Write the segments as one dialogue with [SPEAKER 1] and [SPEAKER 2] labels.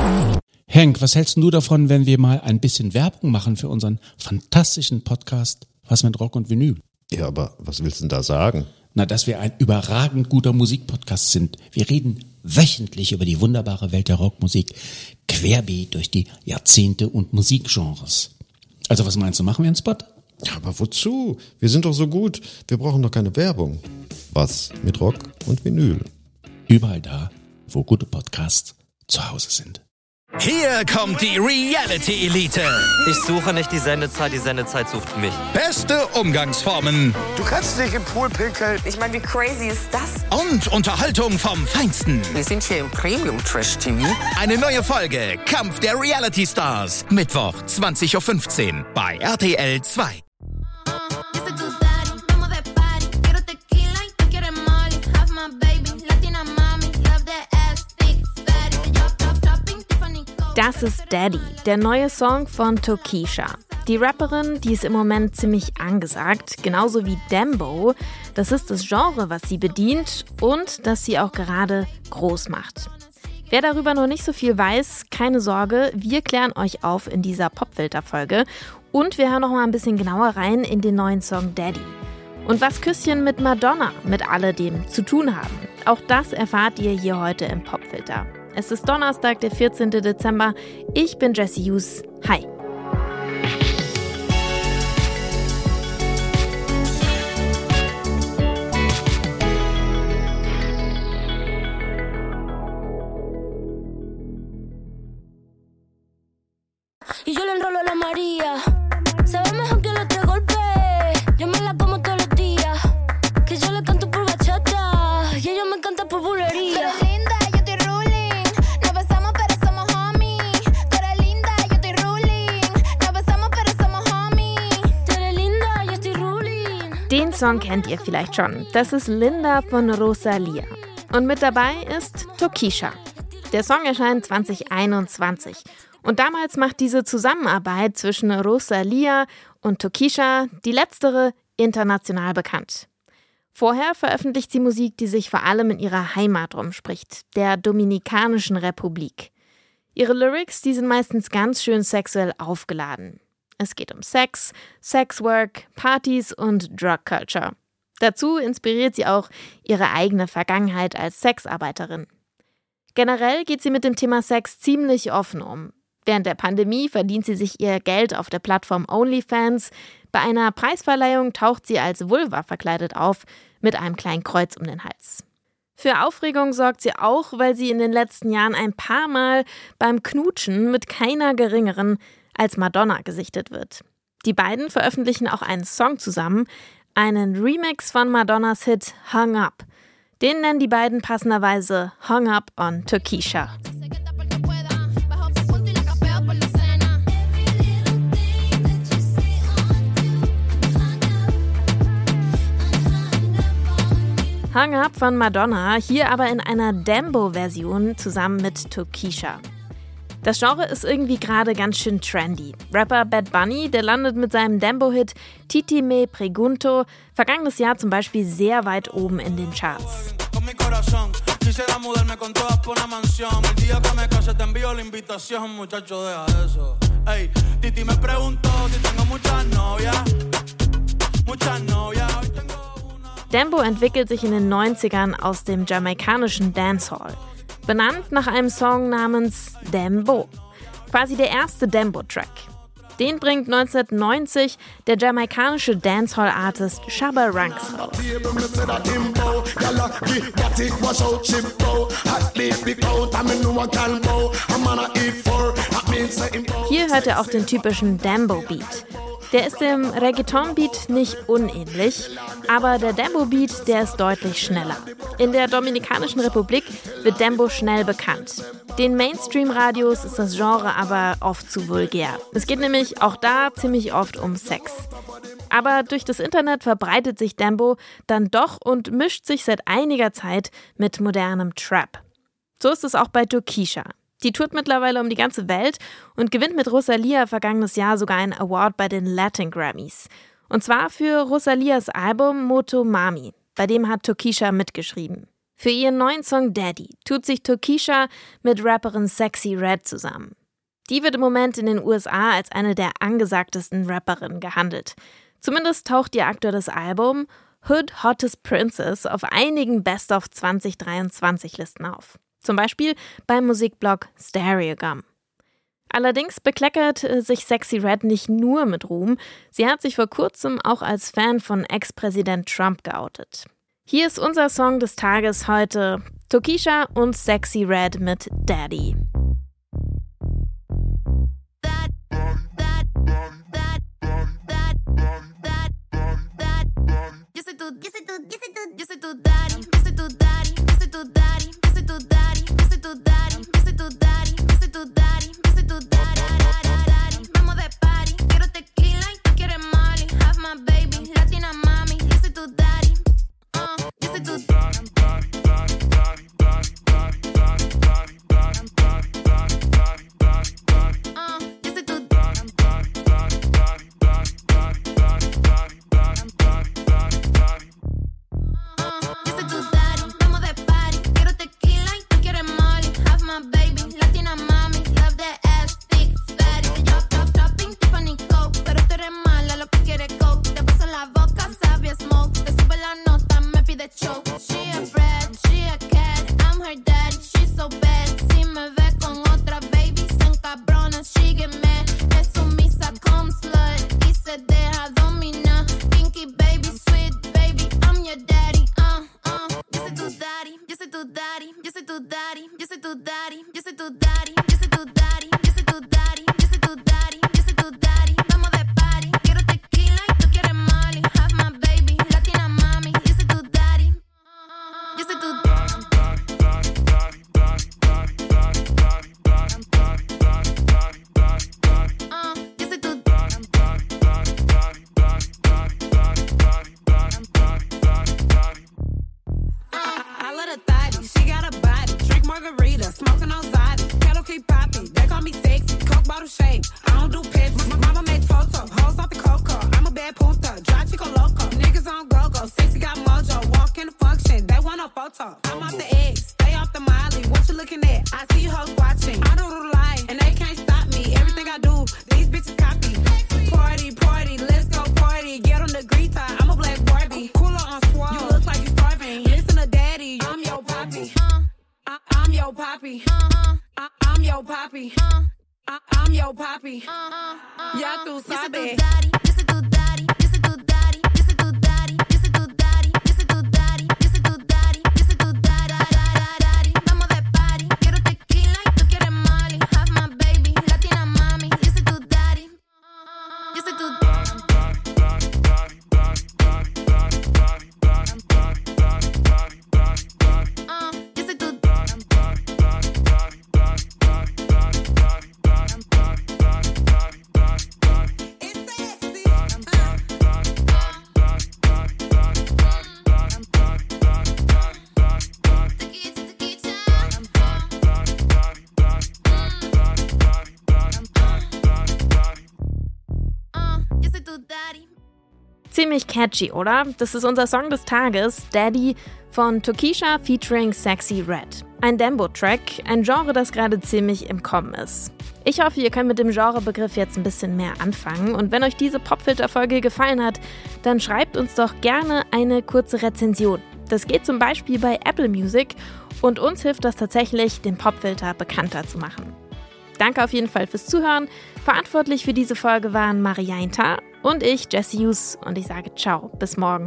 [SPEAKER 1] Henk, was hältst du davon, wenn wir mal ein bisschen Werbung machen für unseren fantastischen Podcast Was mit Rock und Vinyl?
[SPEAKER 2] Ja, aber was willst du denn da sagen?
[SPEAKER 1] Na, dass wir ein überragend guter Musikpodcast sind. Wir reden wöchentlich über die wunderbare Welt der Rockmusik, querbeet durch die Jahrzehnte und Musikgenres. Also was meinst du, machen wir einen Spot?
[SPEAKER 2] Ja, aber wozu? Wir sind doch so gut. Wir brauchen doch keine Werbung. Was mit Rock und Vinyl?
[SPEAKER 1] Überall da, wo gute Podcasts zu Hause sind.
[SPEAKER 3] Hier kommt die Reality-Elite.
[SPEAKER 4] Ich suche nicht die Sendezeit sucht mich.
[SPEAKER 3] Beste Umgangsformen.
[SPEAKER 5] Du kannst nicht im Pool pinkeln.
[SPEAKER 6] Ich meine, wie crazy ist das?
[SPEAKER 3] Und Unterhaltung vom Feinsten.
[SPEAKER 6] Wir sind hier im Premium-Trash-TV.
[SPEAKER 3] Eine neue Folge Kampf der Reality-Stars. Mittwoch, 20.15 Uhr bei RTL 2.
[SPEAKER 7] Das ist Daddy, der neue Song von Tokischa. Die Rapperin, die ist im Moment ziemlich angesagt, genauso wie Dembo. Das ist das Genre, was sie bedient und das sie auch gerade groß macht. Wer darüber noch nicht so viel weiß, keine Sorge, wir klären euch auf in dieser Popfilter-Folge und wir hören noch mal ein bisschen genauer rein in den neuen Song Daddy. Und was Küsschen mit Madonna mit alledem zu tun haben, auch das erfahrt ihr hier heute im Popfilter. Es ist Donnerstag, der 14. Dezember. Ich bin Jessie Hughes. Hi.
[SPEAKER 8] Y yo le enrolo a la María. Sabe mejor que le tres golpes. Yo me la como todos los días. Que yo le canto por bachata. Y ella me canta por bulería.
[SPEAKER 7] Den Song kennt ihr vielleicht schon. Das ist Linda von Rosalia. Und mit dabei ist Tokischa. Der Song erscheint 2021. Und damals macht diese Zusammenarbeit zwischen Rosalia und Tokischa die letztere international bekannt. Vorher veröffentlicht sie Musik, die sich vor allem in ihrer Heimat rumspricht, der Dominikanischen Republik. Ihre Lyrics, die sind meistens ganz schön sexuell aufgeladen. Es geht um Sex, Sexwork, Partys und Drug Culture. Dazu inspiriert sie auch ihre eigene Vergangenheit als Sexarbeiterin. Generell geht sie mit dem Thema Sex ziemlich offen um. Während der Pandemie verdient sie sich ihr Geld auf der Plattform OnlyFans. Bei einer Preisverleihung taucht sie als Vulva verkleidet auf, mit einem kleinen Kreuz um den Hals. Für Aufregung sorgt sie auch, weil sie in den letzten Jahren ein paar Mal beim Knutschen mit keiner geringeren als Madonna gesichtet wird. Die beiden veröffentlichen auch einen Song zusammen, einen Remix von Madonnas Hit Hung Up. Den nennen die beiden passenderweise Hung Up on Tokischa. Hung Up von Madonna, hier aber in einer Dembo-Version zusammen mit Tokischa. Das Genre ist irgendwie gerade ganz schön trendy. Rapper Bad Bunny, der landet mit seinem Dembo-Hit Titi Me Pregunto vergangenes Jahr zum Beispiel sehr weit oben in den Charts. Dembo entwickelt sich in den 90ern aus dem jamaikanischen Dancehall. Benannt nach einem Song namens Dembo. Quasi der erste Dembo-Track. Den bringt 1990 der jamaikanische Dancehall-Artist Shabba Ranks raus. Hier hört er auch den typischen Dembo-Beat. Der ist dem Reggaeton-Beat nicht unähnlich, aber der Dembo-Beat, der ist deutlich schneller. In der Dominikanischen Republik wird Dembo schnell bekannt. Den Mainstream-Radios ist das Genre aber oft zu vulgär. Es geht nämlich auch da ziemlich oft um Sex. Aber durch das Internet verbreitet sich Dembo dann doch und mischt sich seit einiger Zeit mit modernem Trap. So ist es auch bei Tokischa. Die tourt mittlerweile um die ganze Welt und gewinnt mit Rosalia vergangenes Jahr sogar einen Award bei den Latin Grammys. Und zwar für Rosalias Album Moto Mami. Bei dem hat Tokischa mitgeschrieben. Für ihren neuen Song Daddy tut sich Tokischa mit Rapperin Sexyy Red zusammen. Die wird im Moment in den USA als eine der angesagtesten Rapperinnen gehandelt. Zumindest taucht ihr aktuelles Album Hood Hottest Princess auf einigen Best-of 2023 Listen auf. Zum Beispiel beim Musikblog Stereogum. Allerdings bekleckert sich Sexyy Red nicht nur mit Ruhm. Sie hat sich vor kurzem auch als Fan von Ex-Präsident Trump geoutet. Hier ist unser Song des Tages heute: Tokischa und Sexyy Red mit Daddy. Ziemlich catchy, oder? Das ist unser Song des Tages, Daddy von Tokischa featuring Sexyy Red. Ein Dembo-Track, ein Genre, das gerade ziemlich im Kommen ist. Ich hoffe, ihr könnt mit dem Genrebegriff jetzt ein bisschen mehr anfangen. Und wenn euch diese Popfilter-Folge gefallen hat, dann schreibt uns doch gerne eine kurze Rezension. Das geht zum Beispiel bei Apple Music und uns hilft das tatsächlich, den Popfilter bekannter zu machen. Danke auf jeden Fall fürs Zuhören. Verantwortlich für diese Folge waren Marianne Tarr und ich, Jessie Hughes. Und ich sage ciao, bis morgen.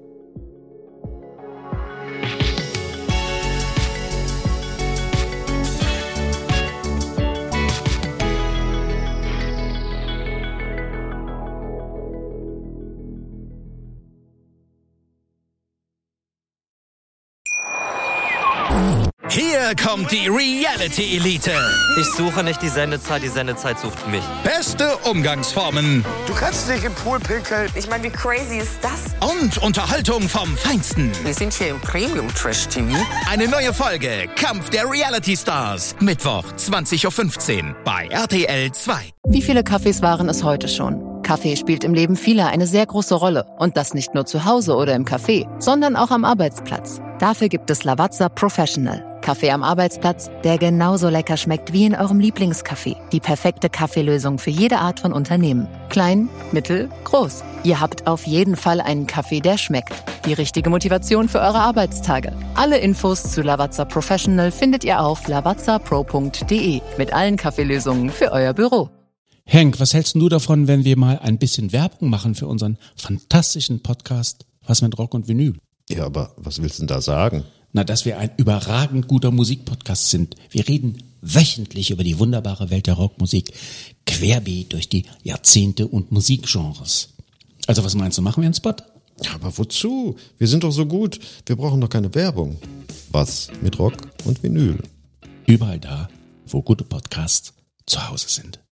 [SPEAKER 3] Hier kommt die Reality Elite.
[SPEAKER 4] Ich suche nicht die Sendezeit sucht mich.
[SPEAKER 3] Beste Umgangsformen
[SPEAKER 5] Du kannst nicht im Pool pinkeln.
[SPEAKER 6] Ich meine, wie crazy ist das?
[SPEAKER 3] und Unterhaltung vom Feinsten.
[SPEAKER 6] Wir sind hier im Premium-Trash-TV.
[SPEAKER 3] Eine neue Folge Kampf der Reality Stars. Mittwoch 20:15 Uhr bei RTL 2.
[SPEAKER 9] Wie viele Kaffees waren es heute schon? Kaffee spielt im Leben vieler eine sehr große Rolle. Und das nicht nur zu Hause oder im Café, sondern auch am Arbeitsplatz. Dafür gibt es Lavazza Professional. Kaffee am Arbeitsplatz, der genauso lecker schmeckt wie in eurem Lieblingscafé. Die perfekte Kaffeelösung für jede Art von Unternehmen. Klein, mittel, groß. Ihr habt auf jeden Fall einen Kaffee, der schmeckt. Die richtige Motivation für eure Arbeitstage. Alle Infos zu Lavazza Professional findet ihr auf lavazzapro.de mit allen Kaffeelösungen für euer Büro.
[SPEAKER 1] Henk, was hältst du davon, wenn wir mal ein bisschen Werbung machen für unseren fantastischen Podcast Was mit Rock und Vinyl?
[SPEAKER 2] Ja, aber was willst du denn da sagen?
[SPEAKER 1] Na, dass wir ein überragend guter Musikpodcast sind. Wir reden wöchentlich über die wunderbare Welt der Rockmusik, querbeet durch die Jahrzehnte und Musikgenres. Also was meinst du, machen wir einen Spot?
[SPEAKER 2] Ja, aber wozu? Wir sind doch so gut. Wir brauchen doch keine Werbung. Was mit Rock und Vinyl?
[SPEAKER 1] Überall da, wo gute Podcasts zu Hause sind.